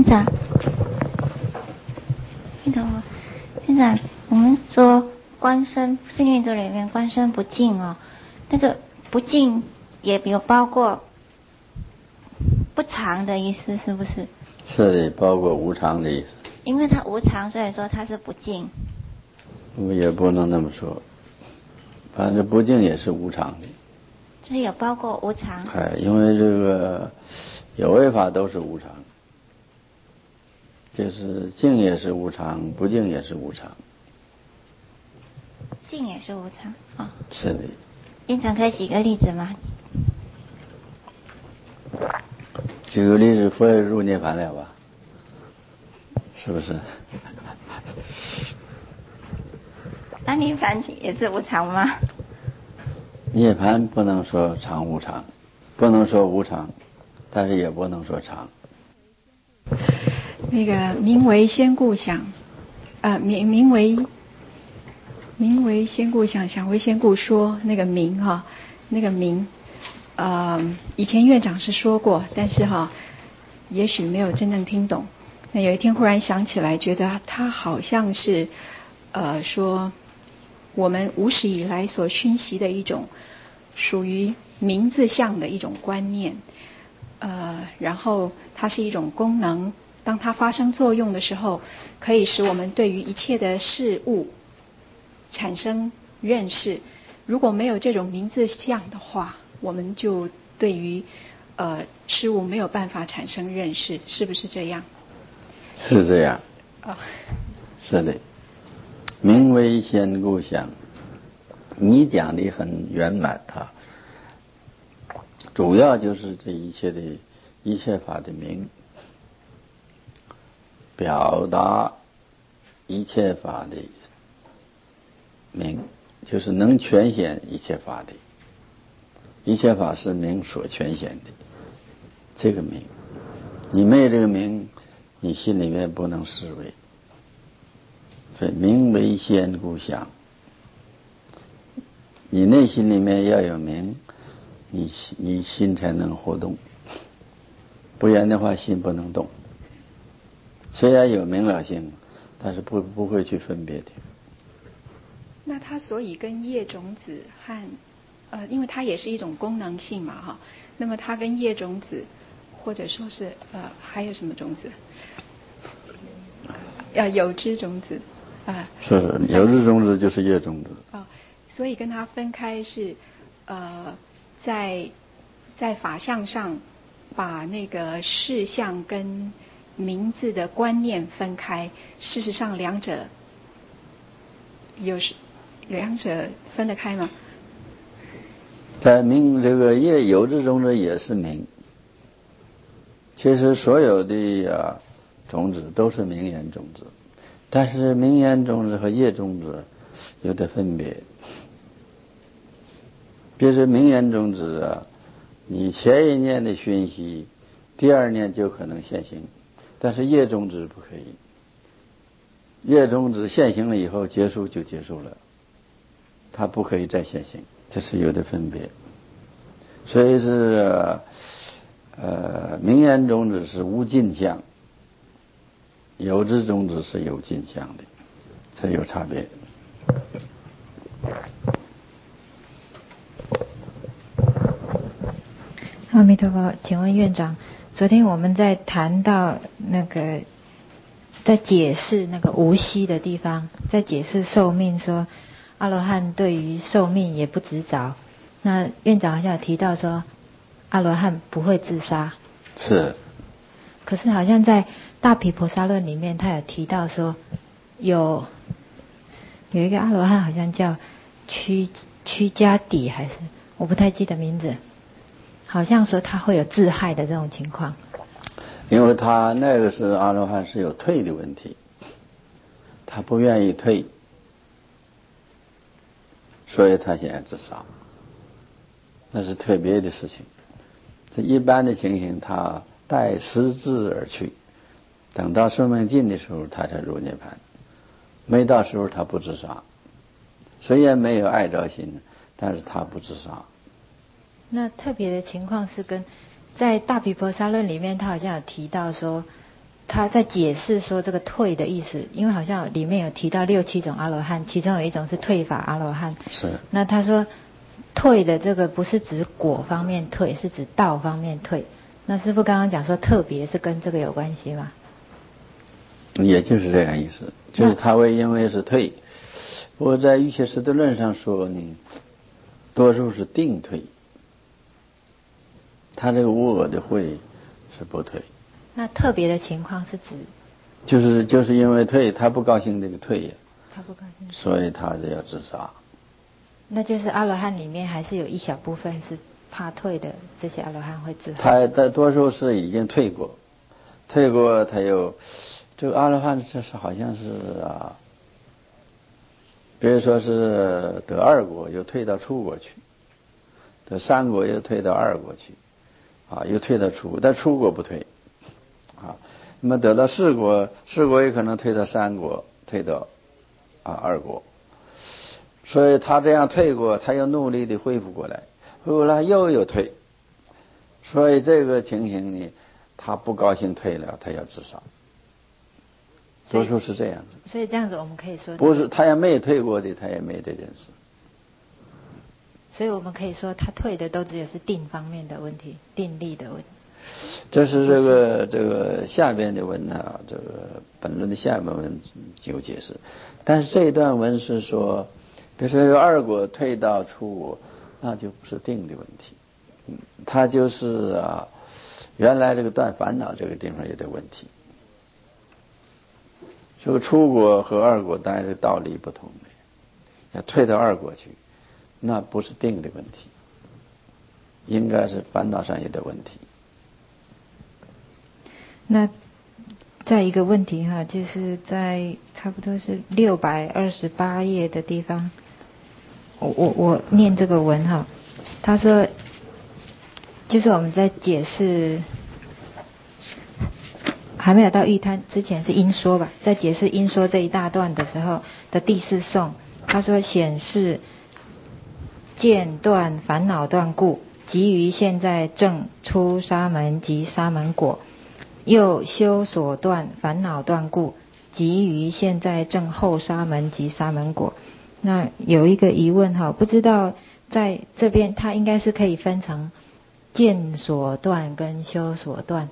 长，院长，我们说观身四念咒里面观身不净哦，那个不净也有包括不常的意思，是不是？ 是的，包括无常的意思。 因为它无常，所以说它是不净。 也不能那么说，反正不净也是无常的。 这有包括无常。 因为这个有为法都是无常，就是净也是无常，不净也是无常。 净也是无常啊。 是的。 院长可以举个例子吗？ 举个例子，佛也入涅槃了吧？是不是？ 那涅槃也是无常吗？ 涅槃不能说常无常，不能说无常，但是也不能说常。 那个名为先故想，名为先故想，想为先故说，那个名哈，那个名，以前院长是说过，但是也许没有真正听懂。那有一天忽然想起来，觉得他好像是说我们无始以来所熏习的一种属于名字相的一种观念，然后它是一种功能，当它发生作用的时候，可以使我们对于一切的事物产生认识。如果没有这种名字相的话，我们就对于事物没有办法产生认识，是不是这样？ 是这样。是的。名为先故想，你讲的很圆满，它主要就是这一切法的名，表达一切法的名，就是能全显一切法的，一切法是名所全显的这个名。你没有这个名，你心里面不能思维。所以名为先故想，你内心里面要有名，你心才能活动，不然的话心不能动。虽然有明了性，但是不会去分别的。 那它所以跟业种子和因为它也是一种功能性嘛哈，那么它跟业种子或者说是还有什么种子？有知种子是有知种子就是业种子。 所以跟它分开是在法相上把那个事相跟名字的观念分开，事实上两者分得开吗？ 在名这个有知种子也是名，其实所有的种子都是名言种子，但是名言种子和业种子有点分别。比如说名言种子你前一念的熏习，第二念就可能现行，但是业种子不可以。业种子现行了以后结束就结束了，它不可以再现行，这是有的分别。所以是名言种子是无尽相，有知种子是有尽相的，这有差别。 阿弥陀佛，请问院长，昨天我们在谈到那个在解释那个无息的地方，在解释寿命，说阿罗汉对于寿命也不执着。那院长好像有提到说阿罗汉不会自杀。 是。 可是好像在大毗婆沙论里面他有提到说有一个阿罗汉好像叫屈迦底，还是我不太记得名字，好像说他会有自害的这种情况。 因为他那个是阿罗汉是有退的问题，他不愿意退，所以他现在自杀，那是特别的事情。这一般的情形他待时至而去，等到寿命尽的时候他才入涅槃，没到时候他不自杀，虽然没有爱着心，但是他不自杀。 那特别的情况是跟在大毗婆沙论里面他好像有提到说他在解释说这个退的意思，因为好像里面有提到6、7种阿罗汉，其中有一种是退法阿罗汉。 是。 那他说退的这个不是指果方面退，是指道方面退。那师父刚刚讲说特别是跟这个有关系吗？ 也就是这样意思，就是他会因为是退。我在瑜伽师地论上说呢，多数是定退，他这个无我的会是不退。 那特别的情况是指？ 就是因为退，他不高兴这个退呀， 他不高兴， 所以他就要自杀。 那就是阿罗汉里面还是有一小部分是怕退的，这些阿罗汉会自杀。 他大多数是已经退过他有这个阿罗汉，这是好像是啊，比如说是得2果又退到初果去，得3果又退到2果去，啊，又退到初果，但初果不退，啊，那么得到4果，4果也可能退到3果，退到2果，所以他这样退过，他要努力的恢复过来，恢复了又有退，所以这个情形呢，他不高兴退了，他要自杀。多数是这样子。 所以这样子我们可以说， 不是他也没退过的，他也没这件事。 所以我们可以说他退的都只有是定方面的问题，定力的问题。 这是这个下边的文啊，这个本论的下边文有解释。但是这一段文是说，比如说有2果退到初果，那就不是定的问题，他就是原来这个断烦恼这个地方有点问题。这个初果和2果当然是道理不同的，要退到2果去，那不是定的问题，应该是烦恼上有点问题。 那再一个问题哈，就是在差不多是628页的地方，我念这个文哈，他说，就是我们在解释。还没有到喻贪之前是因说吧，在解释因说这一大段的时候的第4颂，他说显示见断烦恼断故，即于现在正出沙门及沙门果，又修所断烦恼断故，即于现在正后沙门及沙门果。那有一个疑问哈，不知道在这边它应该是可以分成见所断跟修所断。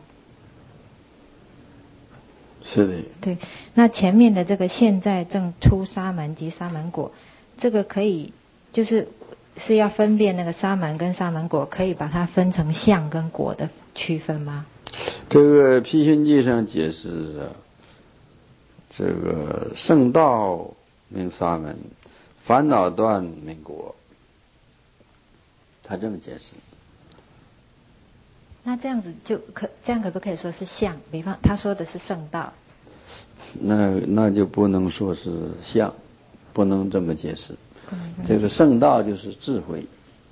是的。 对，那前面的这个现在正出沙门及沙门果，这个可以是要分辨那个沙门跟沙门果，可以把它分成相跟果的区分吗？ 这个毗熏记上解释这个圣道名沙门，烦恼断名果，他这么解释。 那这样子这样可不可以说是相？比方他说的是圣道， 那就不能说是相，不能这么解释。这个圣道就是智慧，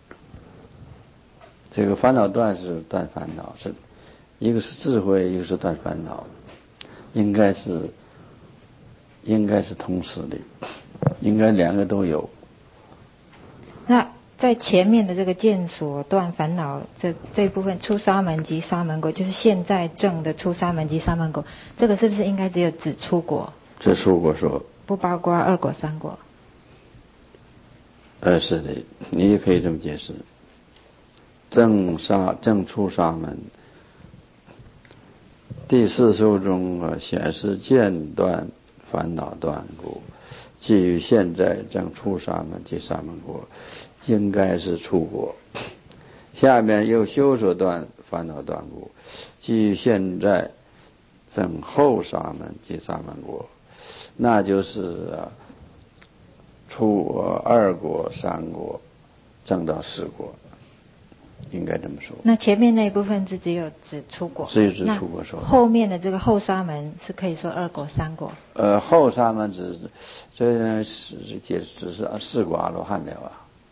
这个烦恼断是断烦恼，是一个是智慧，一个是断烦恼，应该是同时的，应该2个都有。 那在前面的这个见所断烦恼这一部分出沙门及沙门果，就是现在正的出沙门及沙门果，这个是不是应该只有指出果？ 指出果说不包括2果3果。 是的，你也可以这么解释。正出沙门第4颂中显示见断烦恼断故，基于现在正出沙门及沙门果，应该是出果。下面又修所断烦恼断故，基于现在正后沙门及沙门果，那就是出果、2果、3果，正到4果，应该这么说。 那前面那一部分是只有指出果， 只有指出果说。 后面的这个后沙门是可以说2果3果。 后沙门这呢只是4果阿罗汉了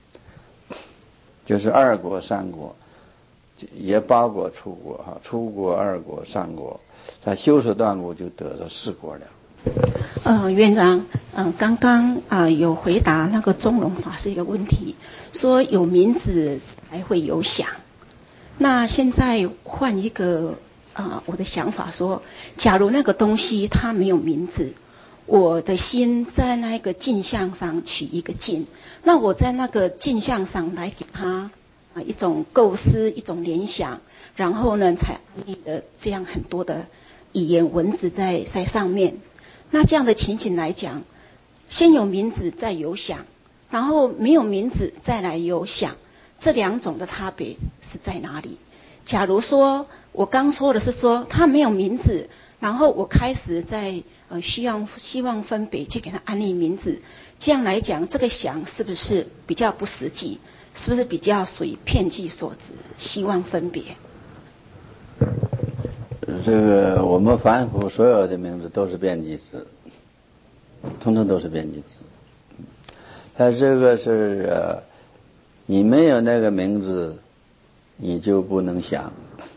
就是2果3果，也包括出果出果、2果、3果，他修所断果就得到4果了。 院长，刚刚有回答那个中龙法师一个问题，说有名字才会有想。那现在换一个我的想法说，假如那个东西它没有名字，我的心在那个镜像上取一个镜，那我在那个镜像上来给它一种构思，一种联想，然后呢才立的这样很多的语言文字在上面。那这样的情形来讲，先有名字再有想，然后没有名字再来有想，这两种的差别是在哪里？假如说我刚说的是说它没有名字，然后我开始在希望分别去给它安立名字，这样来讲，这个想是不是比较不实际？是不是比较属于骗计所指？希望分别。 这个我们凡夫所有的名字都是变计词，通通都是变计词。它这个是你没有那个名字，你就不能想。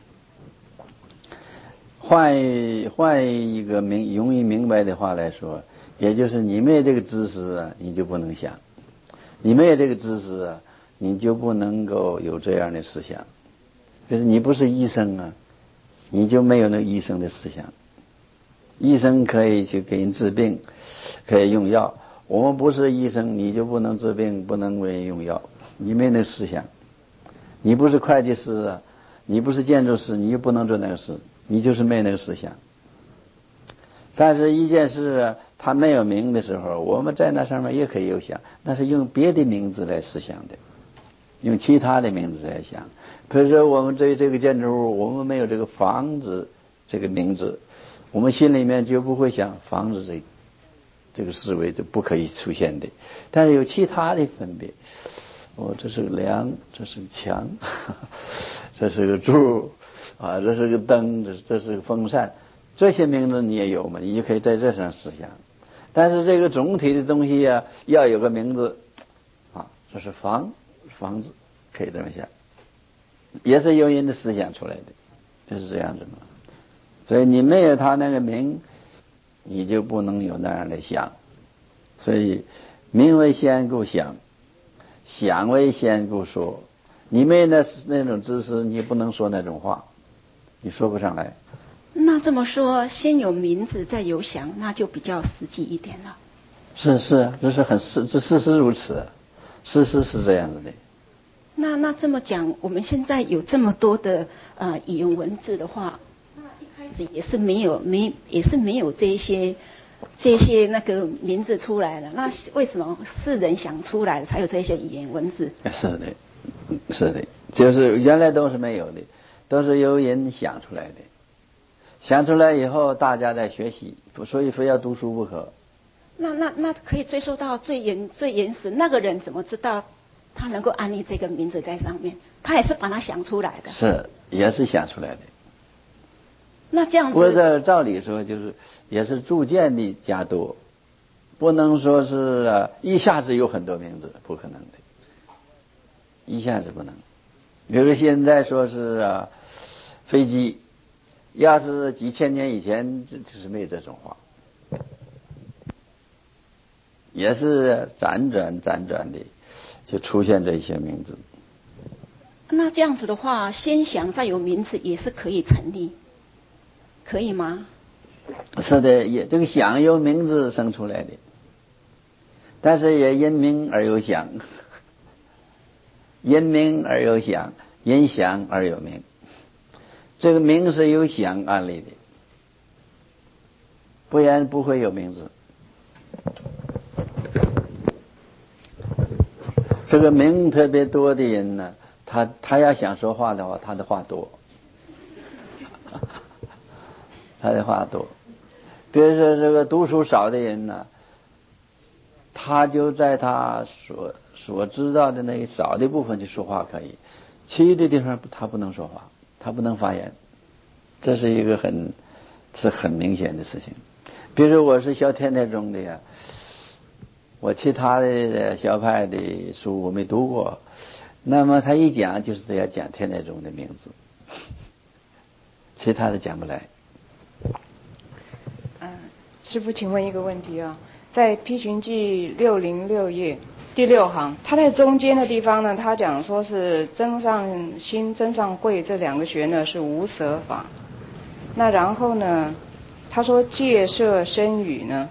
换一个容易明白的话来说，也就是你没有这个知识啊，你就不能想；你没有这个知识啊，你就不能够有这样的思想。就是你不是医生啊，你就没有那个医生的思想。医生可以去给人治病，可以用药。我们不是医生，你就不能治病，不能为人用药。你没那思想。你不是会计师啊，你不是建筑师，你就不能做那个事，你就是没那个思想。但是一件事它没有名的时候，我们在那上面也可以有想，但是用别的名字来思想的，用其他的名字来想。比如说我们对这个建筑物，我们没有这个房子这个名字，我们心里面就不会想房子这个思维就不可以出现的。但是有其他的分别，这是个梁，这是个墙，这是个柱啊，这是个灯，这是个风扇，这些名字你也有嘛，你就可以在这上思想。但是这个总体的东西啊，要有个名字啊，这是房子，可以这么想，也是由人的思想出来的，就是这样子嘛。所以你没有他那个名，你就不能有那样的想。所以名为先故想，想为先故说。你没那种知识，你不能说那种话，你说不上来。 那这么说，先有名字再有想，那就比较实际一点了。 是，这是这事实如此，事实是这样子的。 那这么讲，我们现在有这么多的语言文字的话，那一开始也是没有这些那个名字出来了。那为什么是人想出来才有这些语言文字？ 是的，就是原来都是没有的，都是由人想出来的。想出来以后，大家在学习，所以非要读书不可。 那可以追溯到最原始那个人怎么知道他能够安立这个名字在上面？他也是把它想出来的。 是，也是想出来的。 那这样子， 不过照理说就是也是逐渐的加多，不能说是一下子有很多名字，不可能的，一下子不能。比如现在说是飞机，要是几千年以前就是没有这种话，也是辗转的就出现这些名字。 那这样子的话，先想再有名字也是可以成立，可以吗？ 是的，也这个想由名字生出来的，但是也因名而有想，因名而有想，因想而有名。这个名是由想安立的，不然不会有名字。这个名特别多的人呢，他要想说话的话，他的话多，他的话多。比如说这个读书少的人呢，他就在他所知道的那个少的部分去说话可以，其余的地方他不能说话，他不能发言，这是一个很明显的事情。比如说我是学天台宗的呀，我其他的学派的书我没读过，那么他一讲就是得要讲天台宗的名字，其他的讲不来。 师父，请问一个问题啊，在批寻记606页第6行，他在中间的地方呢，他讲说是增上心、增上慧这两个学呢是无舍法。 那然后呢，他说戒色身语呢，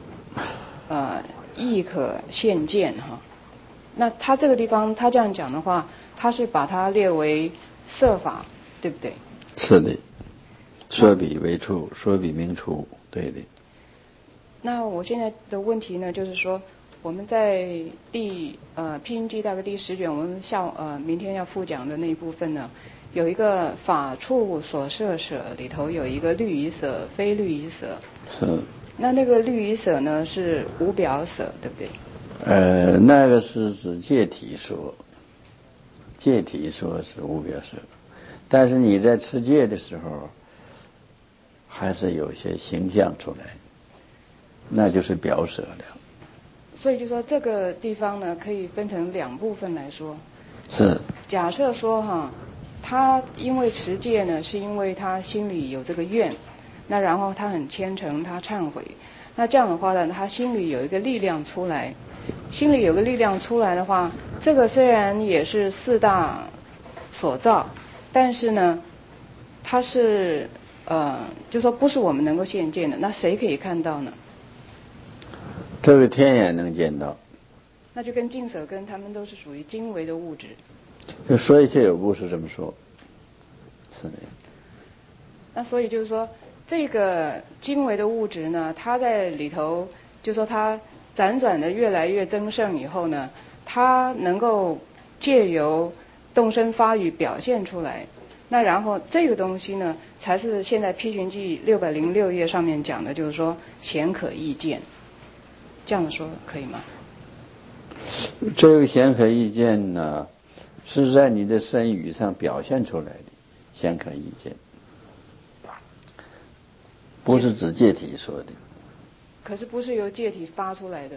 亦可现见哈。那他这个地方他这样讲的话，他是把它列为色法，对不对？ 是的，说比为处，说比名处，对的。 那我现在的问题呢，就是说我们在披经记大概第10卷，我们明天要复讲的那一部分呢，有一个法处所摄舍里头有一个律仪舍、非律仪舍。 是。 那个律仪舍呢是无表舍，对不对？ 那个是指戒体说，戒体说是无表舍，但是你在持戒的时候，还是有些形象出来，那就是表舍了。 所以就说这个地方呢，可以分成2部分来说。 是。 假设说哈，他因为持戒呢，是因为他心里有这个愿，那然后他很虔诚，他忏悔，那这样的话呢，他心里有一个力量出来，心里有个力量出来的话，这个虽然也是4大所造，但是呢，它是就说不是我们能够现见的，那谁可以看到呢？ 这个天眼能见到。 那就跟净舍根他们都是属于精微的物质。 就说一切有故事这么说，是的。 那所以就是说，这个精微的物质呢，它在里头，就说它辗转的越来越增盛以后呢，它能够借由动身发语表现出来。那然后这个东西呢，才是现在披寻记606页上面讲的，就是说显可意见。这样说可以吗？ 这个显可意见呢，是在你的身语上表现出来的显可意见，不是指戒体说的。 可是不是由戒体发出来的。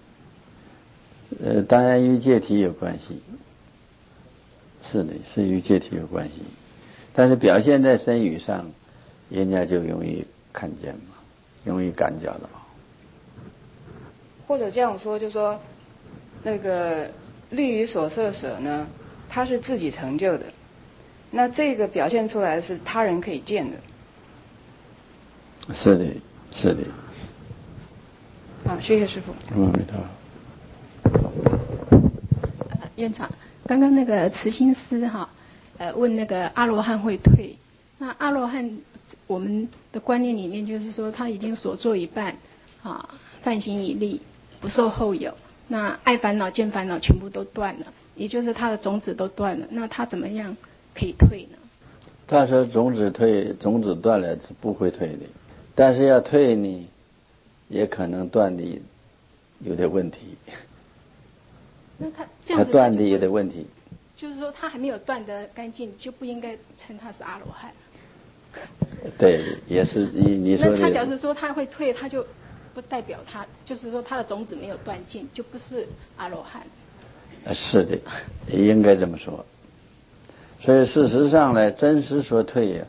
当然与戒体有关系。是的，是与戒体有关系，但是表现在身语上，人家就容易看见嘛，容易感觉到。 或者这样说，就说那个律仪所摄舍呢，它是自己成就的，那这个表现出来是他人可以见的。 是的，是的。 好，谢谢师父。 没错。 院长，刚刚那个慈心师哈，问那个阿罗汉会退，那阿罗汉我们的观念里面就是说他已经所做一半，梵行已立，不受后有，那爱烦恼见烦恼全部都断了，也就是他的种子都断了，那他怎么样可以退呢？ 他说种子断了是不会退的，但是要退呢，也可能断的有点问题。 那他这样子， 他断的有点问题。 就是说他还没有断得干净，就不应该称他是阿罗汉。 对，也是你说的。 那他假如说他会退，他就不代表他，就是说他的种子没有断尽，就不是阿罗汉。 是的，应该这么说。所以事实上呢，真实说退呀，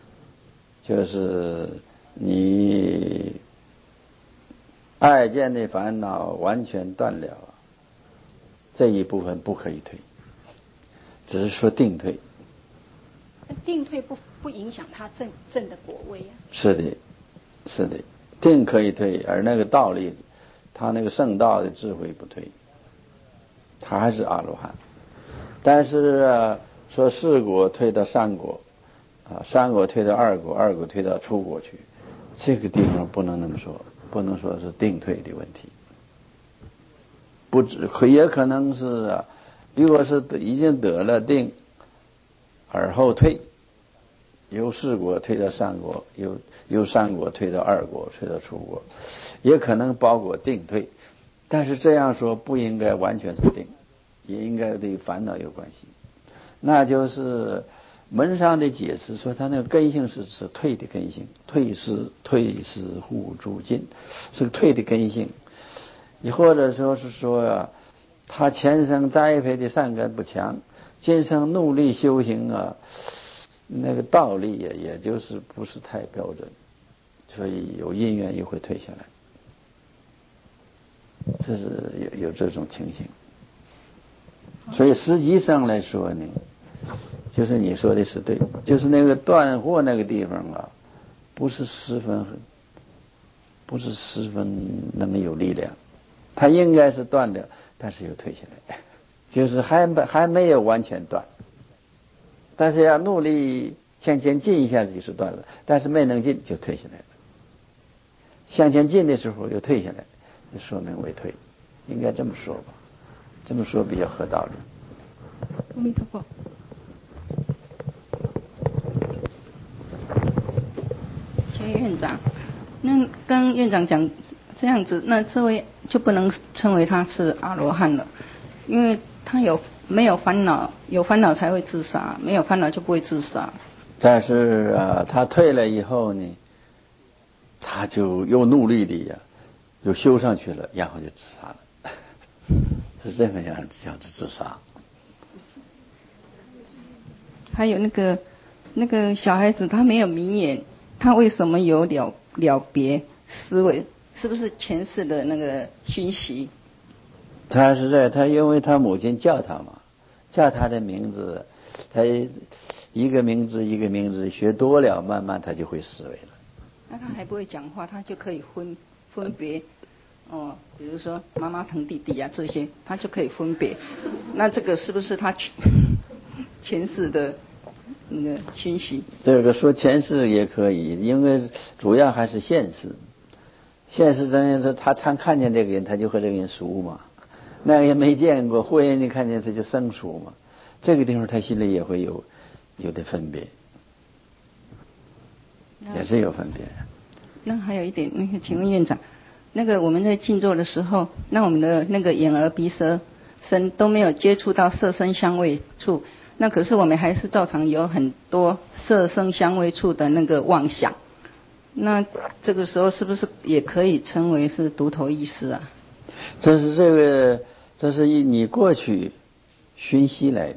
就是你爱见的烦恼完全断了，这一部分不可以退，只是说定退。 定退不影响他正的果位啊。 是的，是的，定可以退，而那个道理，他那个圣道的智慧不退，他还是阿罗汉。但是说4果退到3果，3果退到2果，2果退到初果去，这个地方不能那么说，不能说是定退的问题。不止，也可能是如果是已经得了定，而后退，由4果退到3果，由3果退到2果，退到初果，也可能包括定退。但是这样说不应该完全是定，也应该对烦恼有关系。那就是门上的解释说，他那个根性是退的根性，退是护助尽，是个退的根性。你或者说是说他前生栽培的善根不强，今生努力修行那个道力也就是不是太标准，所以有因缘又会退下来，这是有这种情形。所以实际上来说呢，就是你说的是对，就是那个断惑那个地方不是十分那么有力量，它应该是断掉，但是又退下来，就是还没有完全断，但是要努力向前进一下子就是断了，但是没能进就退下来了。向前进的时候又退下来，就说明为退，应该这么说吧，这么说比较合道理。 阿弥陀佛。 钱院长，那跟院长讲这样子，那这位就不能称为他是阿罗汉了，因为他没有烦恼，有烦恼才会自杀，没有烦恼就不会自杀。 但是他退了以后呢，他就又努力的又修上去了，然后就自杀了，是这么样叫自杀。 还有那个小孩子，他没有明眼，他为什么有了别思维？是不是前世的那个熏习？ 他是他因为他母亲叫他嘛，叫他的名字，他一个名字一个名字学多了，慢慢他就会思维了。 那他还不会讲话，他就可以分别比如说妈妈疼弟弟啊这些，他就可以分别。那这个是不是他前世的那个熏习？ 这个说前世也可以，因为主要还是现世。现实中间是他常看见这个人，他就和这个人熟嘛。那个人没见过，忽然你看见他就生疏嘛。这个地方他心里也会有点分别，也是有分别。 那还有一点，请问院长，那个我们在静坐的时候，那我们的那个眼耳鼻舌身都没有接触到色声香味触，那可是我们还是照常有很多色声香味触的那个妄想。那这个时候是不是也可以称为是独头意识啊？ 这是你过去熏习来的。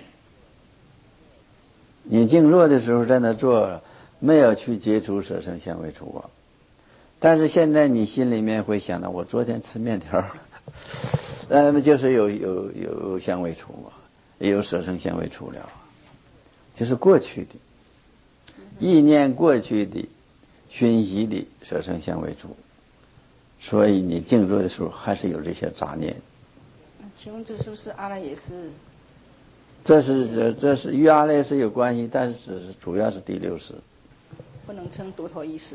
你静坐的时候在那坐，没有去接触色声香味触啊。但是现在你心里面会想到，我昨天吃面条，那么就是有香味触啊，也有色声香味触了，就是过去的意念，过去的熏习的色声香味触，所以你静坐的时候还是有这些杂念。 请问这是不是阿赖耶识？ 这是与阿赖耶识有关系，但是主要是第六识， 不能称独头意识。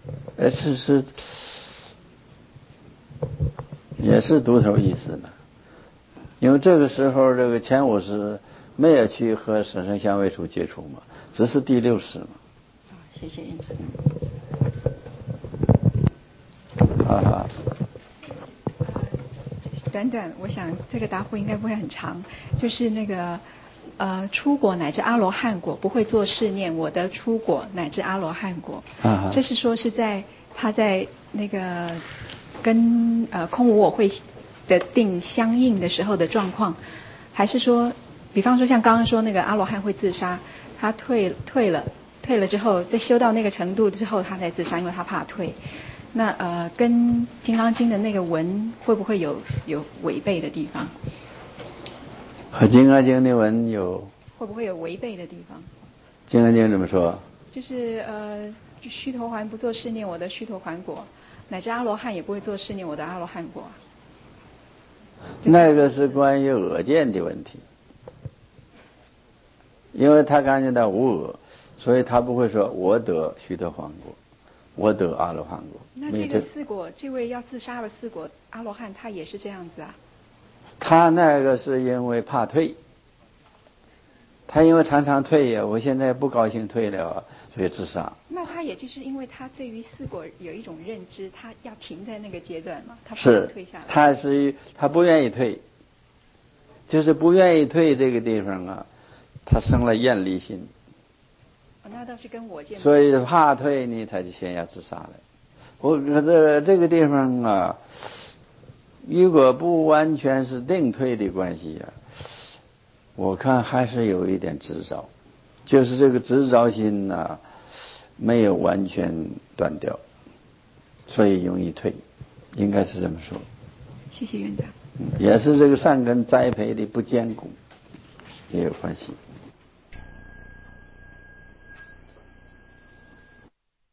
也是独头意识的，因为这个时候这个前五识没有去和色声香味触接触嘛，只是第六识嘛。 谢谢院长。 短短，我想这个答复应该不会很长，就是那个出果乃至阿罗汉果不会做试念，我的出果乃至阿罗汉果，这是说是他在那个跟空无我会的定相应的时候的状况，还是说，比方说像刚刚说那个阿罗汉会自杀，他退了之后，在修到那个程度之后，他才自杀，因为他怕退。那跟《金刚经》的那个文会不会有违背的地方？ 和《金刚经》的文有会不会有违背的地方？《 金刚经》怎么说？ 就是须陀洹不做试念，我的须陀洹果，乃至阿罗汉也不会做试念，我的阿罗汉果。 那个是关于恶见的问题，因为他感觉到无恶，所以他不会说我得须陀洹果，我得阿罗汉果。 那这个四果，这位要自杀的四果阿罗汉，他也是这样子啊？ 他那个是因为怕退，他因为常常退呀，我现在不高兴退了，所以自杀。 那他也就是因为他对于四果有一种认知，他要停在那个阶段嘛，他不能退下来。 他不愿意退，就是不愿意退这个地方啊，他生了厌离心。 那倒是跟我见。 所以怕退呢，他就先要自杀了。我这个地方啊，如果不完全是定退的关系啊，我看还是有一点执着，就是这个执着心呢，没有完全断掉，所以容易退，应该是这么说。 谢谢院长。 也是这个善根栽培的不坚固也有关系。